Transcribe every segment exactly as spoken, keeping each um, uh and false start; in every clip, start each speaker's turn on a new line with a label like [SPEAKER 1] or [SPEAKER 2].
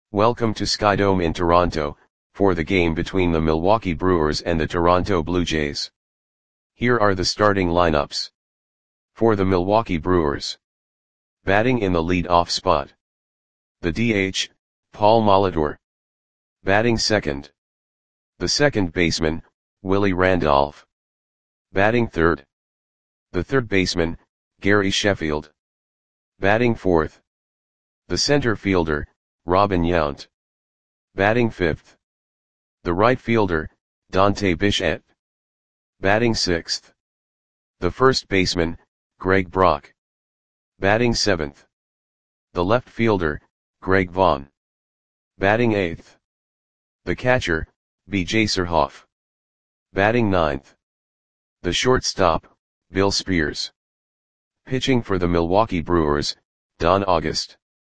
[SPEAKER 1] Welcome to Skydome in Toronto, for the game between the Milwaukee Brewers and the Toronto Blue Jays. Here are the starting lineups. For the Milwaukee Brewers. Batting in the lead-off spot. The D H, Paul Molitor. Batting second. The second baseman, Willie Randolph. Batting third. The third baseman, Gary Sheffield. Batting fourth. The center fielder, Robin Yount. Batting fifth. The right fielder, Dante Bichette. Batting sixth. The first baseman, Greg Brock. Batting seventh. The left fielder, Greg Vaughn. Batting eighth. The catcher, B J Surhoff. Batting ninth. The shortstop, Bill Spears. Pitching for the Milwaukee Brewers, Don August.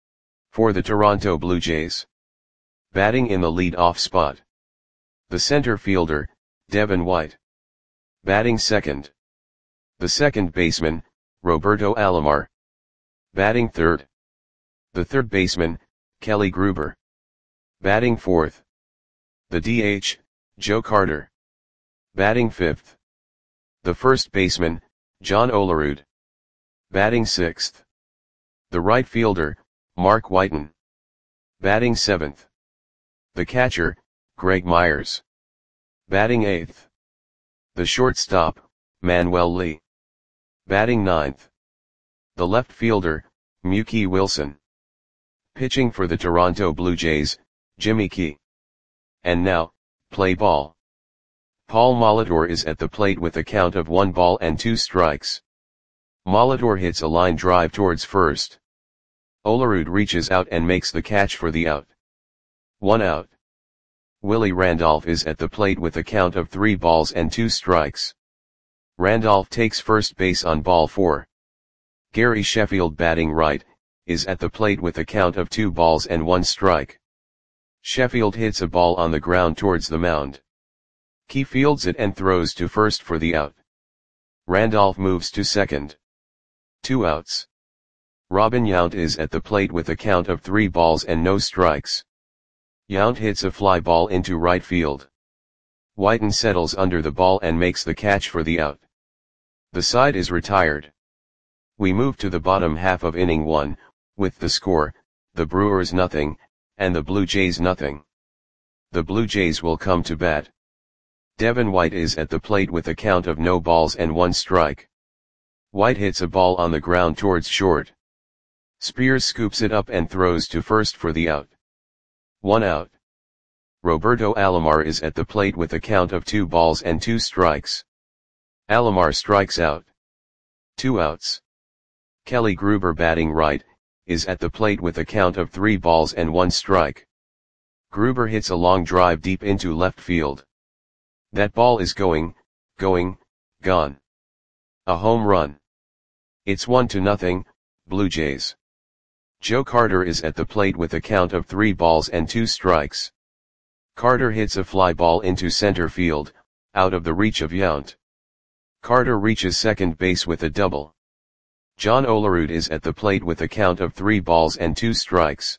[SPEAKER 1] For the Toronto Blue Jays. Batting in the lead-off spot. The center fielder, Devin White. Batting second. The second baseman, Roberto Alomar. Batting third. The third baseman, Kelly Gruber. Batting fourth. The D H, Joe Carter. Batting fifth. The first baseman, John Olerud. Batting sixth. The right fielder, Mark Whiten. Batting seventh. The catcher, Greg Myers. Batting eighth. The shortstop, Manuel Lee. Batting ninth. The left fielder, Mookie Wilson. Pitching for the Toronto Blue Jays, Jimmy Key. And now, play ball. Paul Molitor is at the plate with a count of one ball and two strikes. Molitor hits a line drive towards first. Olerud reaches out and makes the catch for the out. One out. Willie Randolph is at the plate with a count of three balls and two strikes. Randolph takes first base on ball four. Gary Sheffield, batting right, is at the plate with a count of two balls and one strike. Sheffield hits a ball on the ground towards the mound. Key fields it and throws to first for the out. Randolph moves to second. Two outs. Robin Yount is at the plate with a count of three balls and no strikes. Yount hits a fly ball into right field. Whiten settles under the ball and makes the catch for the out. The side is retired. We move to the bottom half of inning one, with the score, the Brewers nothing, and the Blue Jays nothing. The Blue Jays will come to bat. Devin White is at the plate with a count of no balls and one strike. White hits a ball on the ground towards short. Spears scoops it up and throws to first for the out. One out. Roberto Alomar is at the plate with a count of two balls and two strikes. Alomar strikes out. Two outs. Kelly Gruber, batting right, is at the plate with a count of three balls and one strike. Gruber hits a long drive deep into left field. That ball is going, going, gone. A home run. It's one to nothing, Blue Jays. Joe Carter is at the plate with a count of three balls and two strikes. Carter hits a fly ball into center field, out of the reach of Yount. Carter reaches second base with a double. John Olerud is at the plate with a count of three balls and two strikes.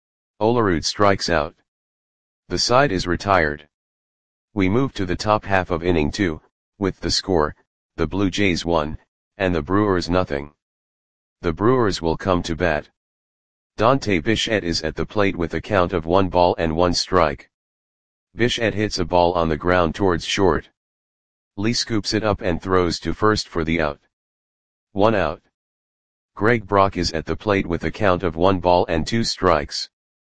[SPEAKER 1] Olerud strikes out. The side is retired. We move to the top half of inning two, with the score, the Blue Jays one, and the Brewers nothing. The Brewers will come to bat. Dante Bichette is at the plate with a count of one ball and one strike. Bichette hits a ball on the ground towards short. Lee scoops it up and throws to first for the out. One out. Greg Brock is at the plate with a count of one ball and two strikes.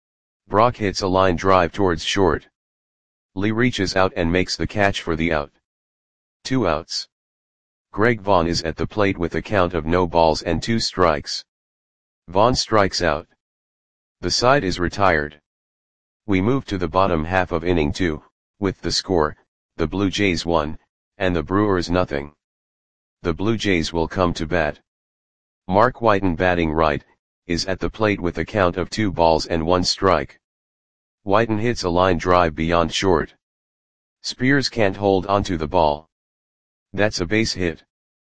[SPEAKER 1] Brock hits a line drive towards short. Lee reaches out and makes the catch for the out. Two outs. Greg Vaughn is at the plate with a count of no balls and two strikes. Vaughn strikes out. The side is retired. We move to the bottom half of inning two, with the score, the Blue Jays one, and the Brewers nothing. The Blue Jays will come to bat. Mark Whiten, batting right, is at the plate with a count of two balls and one strike. Whiten hits a line drive beyond short. Spears can't hold onto the ball. That's a base hit.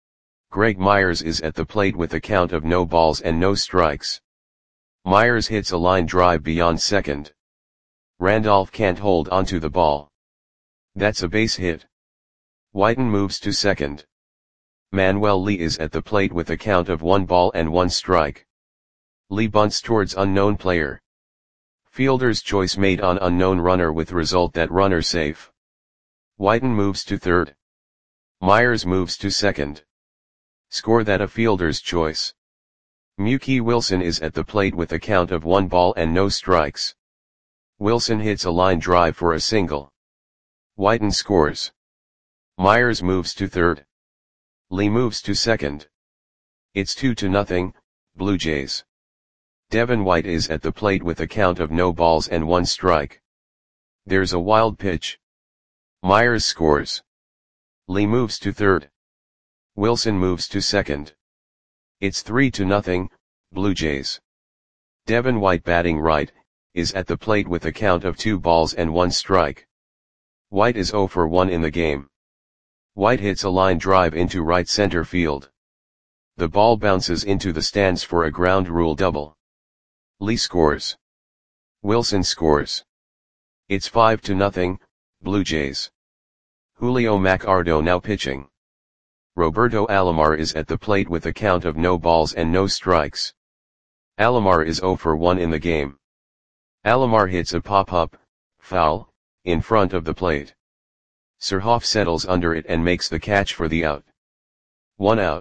[SPEAKER 1] Greg Myers is at the plate with a count of no balls and no strikes. Myers hits a line drive beyond second. Randolph can't hold onto the ball. That's a base hit. Whiten moves to second. Manuel Lee is at the plate with a count of one ball and one strike. Lee bunts towards unknown player. Fielder's choice made on unknown runner with result that runner safe. Whiten moves to third. Myers moves to second. Score that a fielder's choice. Mookie Wilson is at the plate with a count of one ball and no strikes. Wilson hits a line drive for a single. Whiten scores. Myers moves to third. Lee moves to second. It's two to nothing, Blue Jays. Devin White is at the plate with a count of no balls and one strike. There's a wild pitch. Myers scores. Lee moves to third. Wilson moves to second. It's three to nothing, Blue Jays. Devin White, batting right, is at the plate with a count of two balls and one strike. White is oh for one in the game. White hits a line drive into right center field. The ball bounces into the stands for a ground rule double. Lee scores. Wilson scores. It's five to nothing, Blue Jays. Julio Maccardo now pitching. Roberto Alomar is at the plate with a count of no balls and no strikes. Alomar is oh for one in the game. Alomar hits a pop-up, foul, in front of the plate. Surhoff settles under it and makes the catch for the out. One out.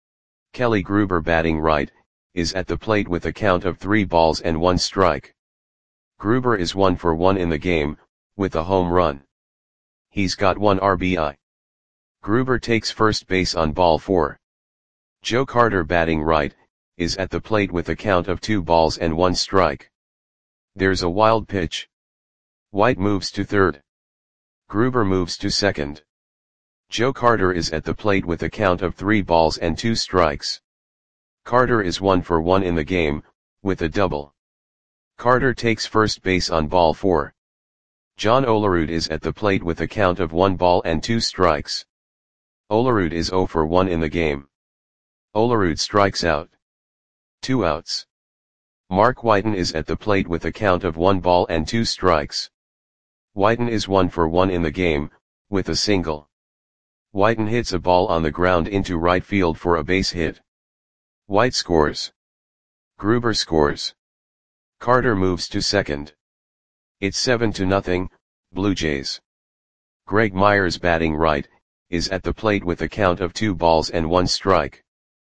[SPEAKER 1] Kelly Gruber, batting right, is at the plate with a count of three balls and one strike. Gruber is one for one in the game, with a home run. He's got one R B I. Gruber takes first base on ball four. Joe Carter, batting right, is at the plate with a count of two balls and one strike. There's a wild pitch. White moves to third. Gruber moves to second. Joe Carter is at the plate with a count of three balls and two strikes. Carter is one for one in the game, with a double. Carter takes first base on ball four. John Olerud is at the plate with a count of one ball and two strikes. Olerud is oh for one in the game. Olerud strikes out. Two outs. Mark Whiten is at the plate with a count of one ball and two strikes. Whiten is one for one in the game, with a single. Whiten hits a ball on the ground into right field for a base hit. White scores. Gruber scores. Carter moves to second. It's seven to nothing, Blue Jays. Greg Myers, batting right, is at the plate with a count of two balls and one strike.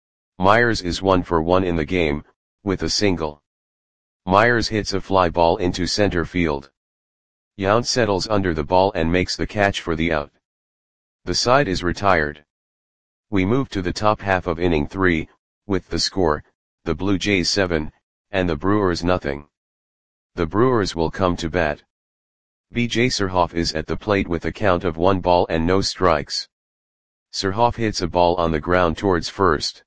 [SPEAKER 1] Myers is one for one in the game, with a single. Myers hits a fly ball into center field. Yount settles under the ball and makes the catch for the out. The side is retired. We move to the top half of inning three, with the score, the Blue Jays seven, and the Brewers nothing. The Brewers will come to bat. B J Surhoff is at the plate with a count of one ball and no strikes. Surhoff hits a ball on the ground towards first.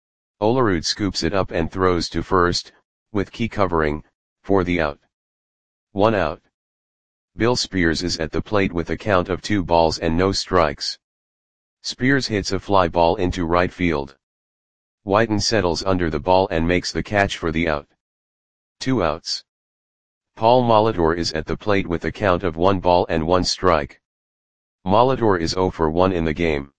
[SPEAKER 1] Olerud scoops it up and throws to first, with Key covering, for the out. One out. Bill Spears is at the plate with a count of two balls and no strikes. Spears hits a fly ball into right field. Whiten settles under the ball and makes the catch for the out. Two outs. Paul Molitor is at the plate with a count of one ball and one strike. Molitor is oh for one in the game.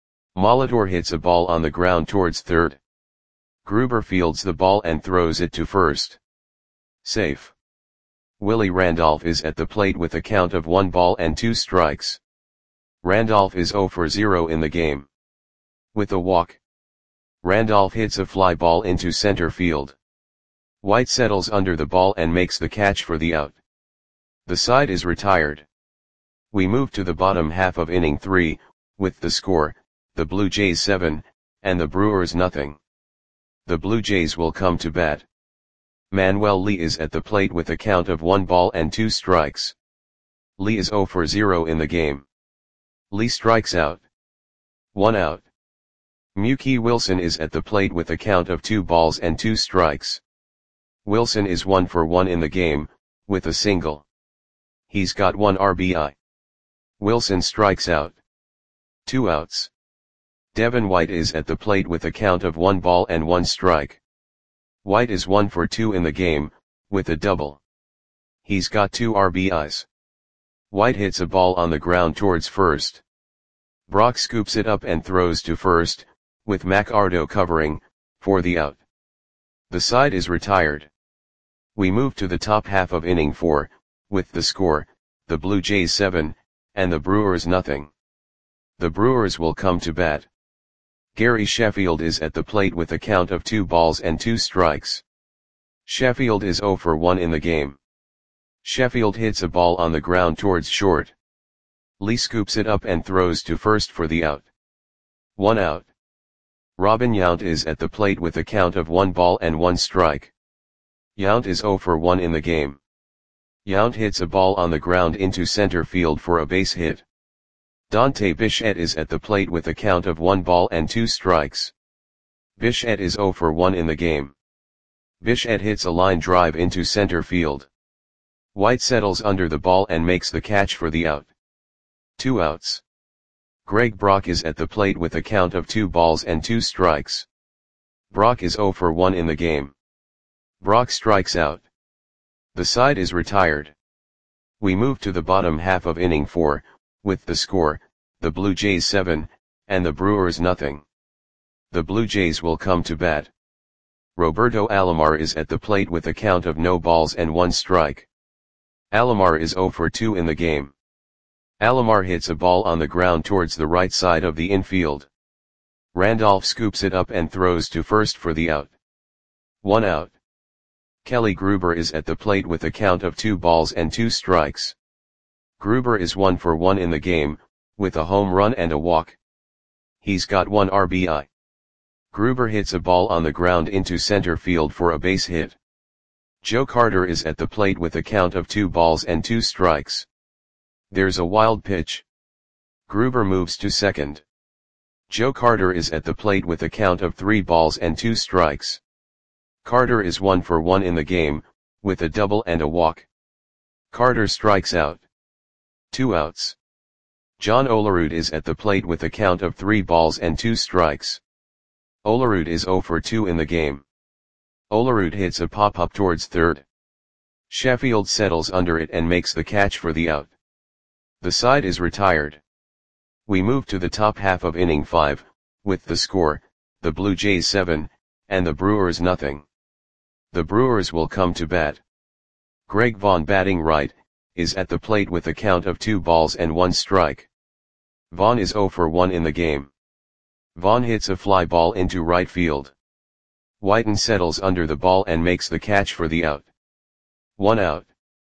[SPEAKER 1] Molitor hits a ball on the ground towards third. Gruber fields the ball and throws it to first. Safe. Willie Randolph is at the plate with a count of one ball and two strikes. Randolph is oh for zero in the game. With a walk. Randolph hits a fly ball into center field. White settles under the ball and makes the catch for the out. The side is retired. We move to the bottom half of inning three, with the score, the Blue Jays seven, and the Brewers nothing. The Blue Jays will come to bat. Manuel Lee is at the plate with a count of one ball and two strikes. Lee is oh for zero in the game. Lee strikes out. One out. Mookie Wilson is at the plate with a count of two balls and two strikes. Wilson is one for one in the game, with a single. He's got one R B I. Wilson strikes out. Two outs. Devin White is at the plate with a count of one ball and one strike. White is one for two in the game, with a double. He's got two R B Is. White hits a ball on the ground towards first. Brock scoops it up and throws to first, with McArdo covering, for the out. The side is retired. We move to the top half of inning four, with the score, the Blue Jays seven, and the Brewers nothing. The Brewers will come to bat. Gary Sheffield is at the plate with a count of two balls and two strikes. Sheffield is oh for one in the game. Sheffield hits a ball on the ground towards short. Lee scoops it up and throws to first for the out. One out. Robin Yount is at the plate with a count of one ball and one strike. Yount is oh for one in the game. Yount hits a ball on the ground into center field for a base hit. Dante Bichette is at the plate with a count of one ball and two strikes. Bichette is oh for one in the game. Bichette hits a line drive into center field. White settles under the ball and makes the catch for the out. Two outs. Greg Brock is at the plate with a count of two balls and two strikes. Brock is oh for one in the game. Brock strikes out. The side is retired. We move to the bottom half of inning four, with the score, the Blue Jays seven, and the Brewers nothing. The Blue Jays will come to bat. Roberto Alomar is at the plate with a count of no balls and one strike. Alomar is oh for two in the game. Alomar hits a ball on the ground towards the right side of the infield. Randolph scoops it up and throws to first for the out. One out. Kelly Gruber is at the plate with a count of two balls and two strikes. Gruber is one for one in the game, with a home run and a walk. He's got one R B I. Gruber hits a ball on the ground into center field for a base hit. Joe Carter is at the plate with a count of two balls and two strikes. There's a wild pitch. Gruber moves to second. Joe Carter is at the plate with a count of three balls and two strikes. Carter is one for one in the game, with a double and a walk. Carter strikes out. Two outs. John Olerud is at the plate with a count of three balls and two strikes. Olerud is oh for two in the game. Olerud hits a pop-up towards third. Sheffield settles under it and makes the catch for the out. The side is retired. We move to the top half of inning five, with the score, the Blue Jays seven, and the Brewers nothing. The Brewers will come to bat. Greg Vaughn, batting right, is at the plate with a count of two balls and one strike. Vaughn is oh for one in the game. Vaughn hits a fly ball into right field. Whiten settles under the ball and makes the catch for the out. One out.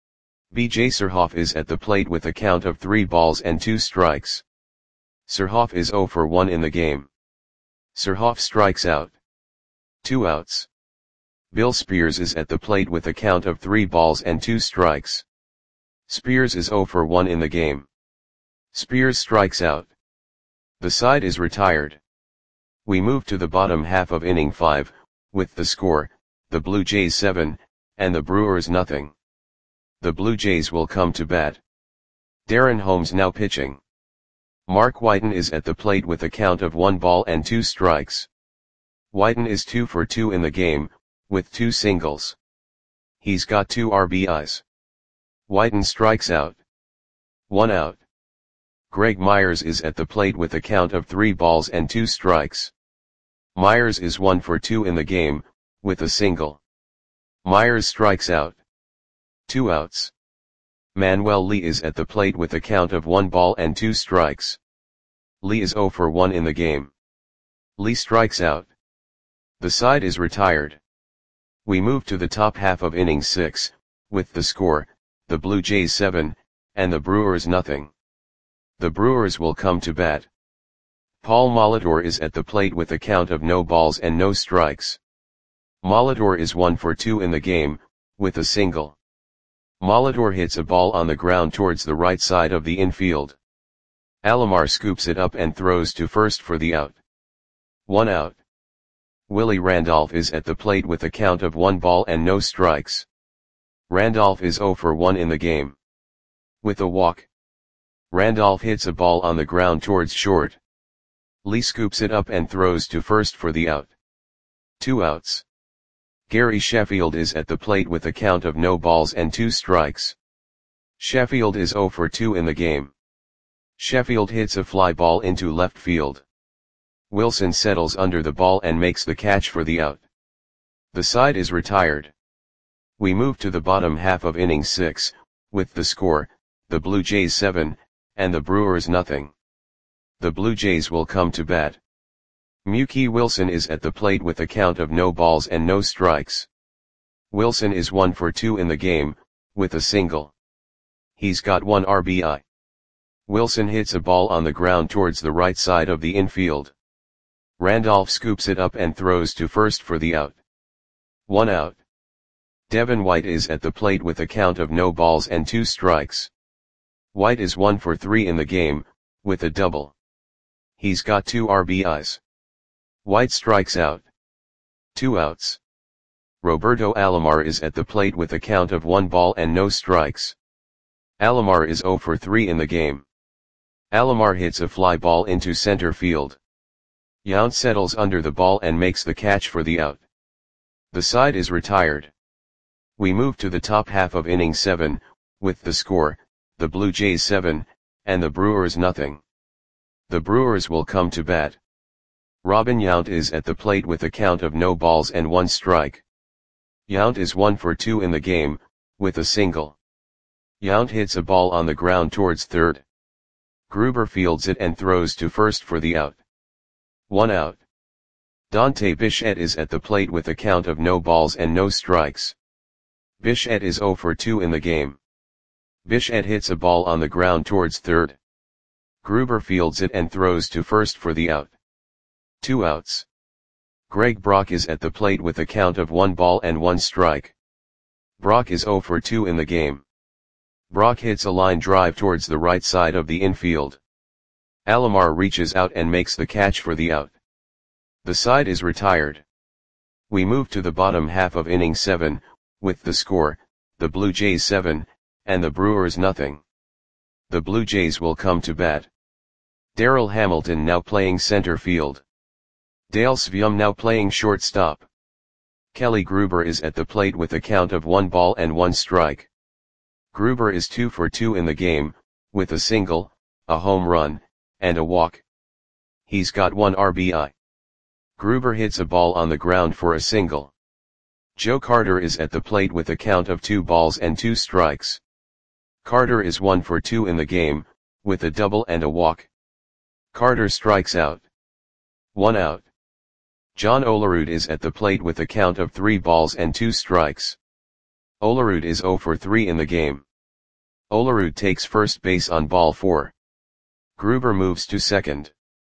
[SPEAKER 1] B J Surhoff is at the plate with a count of three balls and two strikes. Surhoff is oh for one in the game. Surhoff strikes out. Two outs. Bill Spears is at the plate with a count of three balls and two strikes. Spears is oh for one in the game. Spears strikes out. The side is retired. We move to the bottom half of inning five, with the score, the Blue Jays seven, and the Brewers nothing. The Blue Jays will come to bat. Darren Holmes now pitching. Mark Whiten is at the plate with a count of one ball and two strikes. Whiten is two for two in the game, with two singles. He's got two R B Is. Whiten strikes out. One out. Greg Myers is at the plate with a count of three balls and two strikes. Myers is one for two in the game, with a single. Myers strikes out. Two outs. Manuel Lee is at the plate with a count of one ball and two strikes. Lee is oh for one in the game. Lee strikes out. The side is retired. We move to the top half of inning six, with the score, the Blue Jays seven, and the Brewers nothing. The Brewers will come to bat. Paul Molitor is at the plate with a count of no balls and no strikes. Molitor is one for two in the game, with a single. Molitor hits a ball on the ground towards the right side of the infield. Alomar scoops it up and throws to first for the out. One out. Willie Randolph is at the plate with a count of one ball and no strikes. Randolph is oh for one in the game. With a walk. Randolph hits a ball on the ground towards short. Lee scoops it up and throws to first for the out. Two outs. Gary Sheffield is at the plate with a count of no balls and two strikes. Sheffield is zero for two in the game. Sheffield hits a fly ball into left field. Wilson settles under the ball and makes the catch for the out. The side is retired. We move to the bottom half of inning six, with the score, the Blue Jays seven, and the Brewers nothing. The Blue Jays will come to bat. Mookie Wilson is at the plate with a count of no balls and no strikes. Wilson is one for two in the game, with a single. He's got one R B I. Wilson hits a ball on the ground towards the right side of the infield. Randolph scoops it up and throws to first for the out. One out. Devin White is at the plate with a count of no balls and two strikes. White is one for three in the game, with a double. He's got two R B Is. White strikes out. Two outs. Roberto Alomar is at the plate with a count of one ball and no strikes. Alomar is zero for three in the game. Alomar hits a fly ball into center field. Yount settles under the ball and makes the catch for the out. The side is retired. We move to the top half of inning seven, with the score, the Blue Jays seven, and the Brewers nothing. The Brewers will come to bat. Robin Yount is at the plate with a count of no balls and one strike. Yount is one for two in the game, with a single. Yount hits a ball on the ground towards third. Gruber fields it and throws to first for the out. One out. Dante Bichette is at the plate with a count of no balls and no strikes. Bichette is zero for two in the game. Bichette hits a ball on the ground towards third. Gruber fields it and throws to first for the out. Two outs. Greg Brock is at the plate with a count of one ball and one strike. Brock is zero for two in the game. Brock hits a line drive towards the right side of the infield. Alomar reaches out and makes the catch for the out. The side is retired. We move to the bottom half of inning seven, with the score, the Blue Jays seven, and the Brewers nothing. The Blue Jays will come to bat. Darrell Hamilton now playing center field. Dale Sveum now playing shortstop. Kelly Gruber is at the plate with a count of one ball and one strike. Gruber is two for two in the game, with a single, a home run, and a walk. He's got one R B I. Gruber hits a ball on the ground for a single. Joe Carter is at the plate with a count of two balls and two strikes. Carter is one for two in the game, with a double and a walk. Carter strikes out. One out. John Olerud is at the plate with a count of three balls and two strikes. Olerud is zero for three in the game. Olerud takes first base on ball four. Gruber moves to second.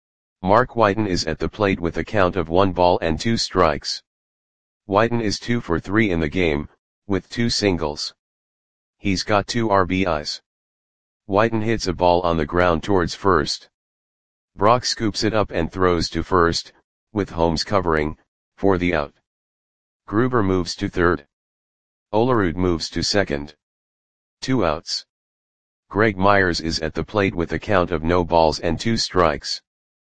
[SPEAKER 1] Mark Whiten is at the plate with a count of one ball and two strikes. Whiten is two for three in the game, with two singles. He's got two R B Is. Whiten hits a ball on the ground towards first. Brock scoops it up and throws to first, with Holmes covering, for the out. Gruber moves to third. Olerud moves to second. Two outs. Greg Myers is at the plate with a count of no balls and two strikes.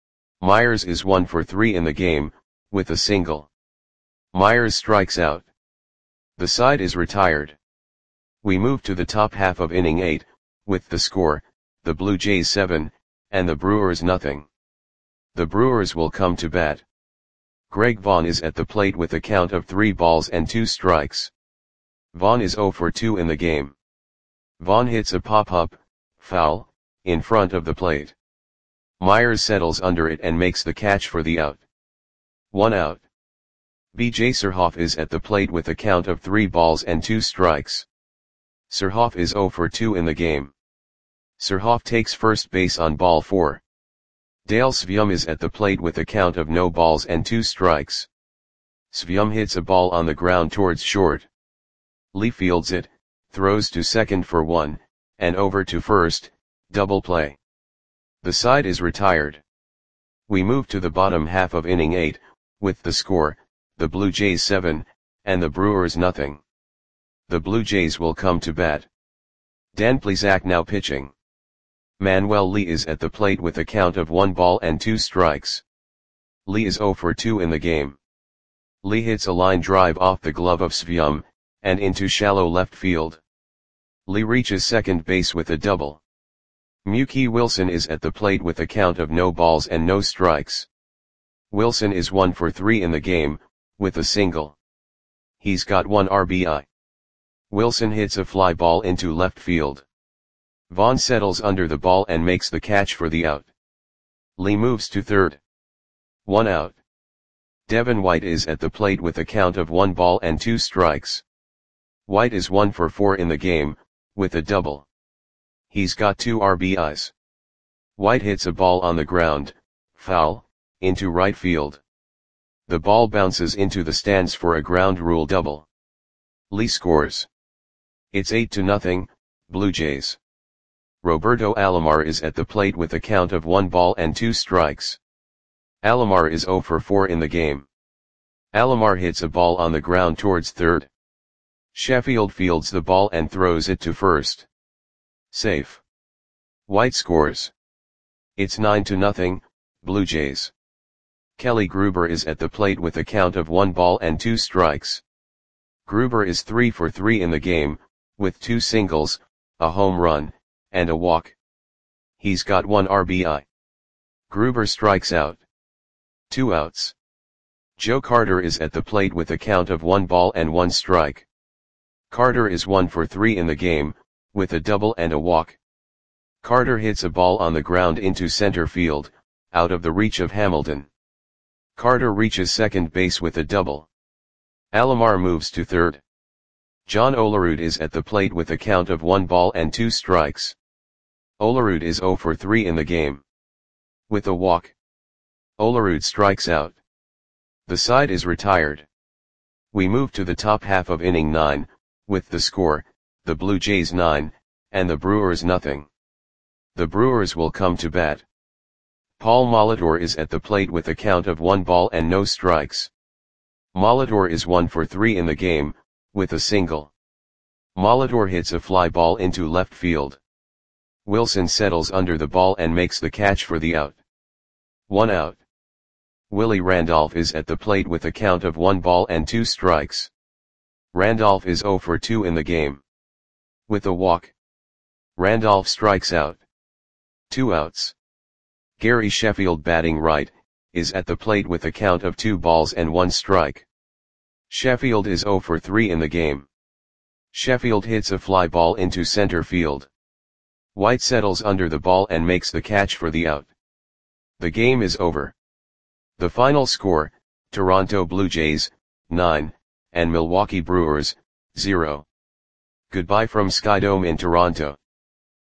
[SPEAKER 1] Myers is one for three in the game, with a single. Myers strikes out. The side is retired. We move to the top half of inning eight, with the score, the Blue Jays seven, and the Brewers nothing. The Brewers will come to bat. Greg Vaughn is at the plate with a count of three balls and two strikes. Vaughn is zero for two in the game. Vaughn hits a pop-up, foul, in front of the plate. Myers settles under it and makes the catch for the out. One out. B J Surhoff is at the plate with a count of three balls and two strikes. Surhoff is zero for two in the game. Surhoff takes first base on ball four. Dale Sveum is at the plate with a count of no balls and two strikes. Sveum hits a ball on the ground towards short. Lee fields it, throws to second for one, and over to first, double play. The side is retired. We move to the bottom half of inning eight, with the score, the Blue Jays seven, and the Brewers nothing. The Blue Jays will come to bat. Dan Plesac now pitching. Manuel Lee is at the plate with a count of one ball and two strikes. Lee is zero for two in the game. Lee hits a line drive off the glove of Svyum, and into shallow left field. Lee reaches second base with a double. Mookie Wilson is at the plate with a count of no balls and no strikes. Wilson is one for three in the game, with a single. He's got one R B I. Wilson hits a fly ball into left field. Vaughn settles under the ball and makes the catch for the out. Lee moves to third. One out. Devin White is at the plate with a count of one ball and two strikes. White is one for four in the game, with a double. He's got two R B Is. White hits a ball on the ground, foul, into right field. The ball bounces into the stands for a ground rule double. Lee scores. It's eight to nothing, Blue Jays. Roberto Alomar is at the plate with a count of one ball and two strikes. Alomar is zero for four in the game. Alomar hits a ball on the ground towards third. Sheffield fields the ball and throws it to first. Safe. White scores. It's nine to nothing, Blue Jays. Kelly Gruber is at the plate with a count of one ball and two strikes. Gruber is three for three in the game, with two singles, a home run, and a walk. He's got one R B I. Gruber strikes out. Two outs. Joe Carter is at the plate with a count of one ball and one strike. Carter is one for three in the game, with a double and a walk. Carter hits a ball on the ground into center field, out of the reach of Hamilton. Carter reaches second base with a double. Alomar moves to third. John Olerud is at the plate with a count of one ball and two strikes. Olerud is zero for three in the game. With a walk. Olerud strikes out. The side is retired. We move to the top half of inning nine, with the score, the Blue Jays nine, and the Brewers nothing. The Brewers will come to bat. Paul Molitor is at the plate with a count of one ball and no strikes. Molitor is one for three in the game, with a single. Molitor hits a fly ball into left field. Wilson settles under the ball and makes the catch for the out. One out. Willie Randolph is at the plate with a count of one ball and two strikes. Randolph is zero for two in the game. With a walk. Randolph strikes out. Two outs. Gary Sheffield, batting right, is at the plate with a count of two balls and one strike. Sheffield is zero for three in the game. Sheffield hits a fly ball into center field. White settles under the ball and makes the catch for the out. The game is over. The final score, Toronto Blue Jays, nine, and Milwaukee Brewers, zero. Goodbye from Skydome in Toronto.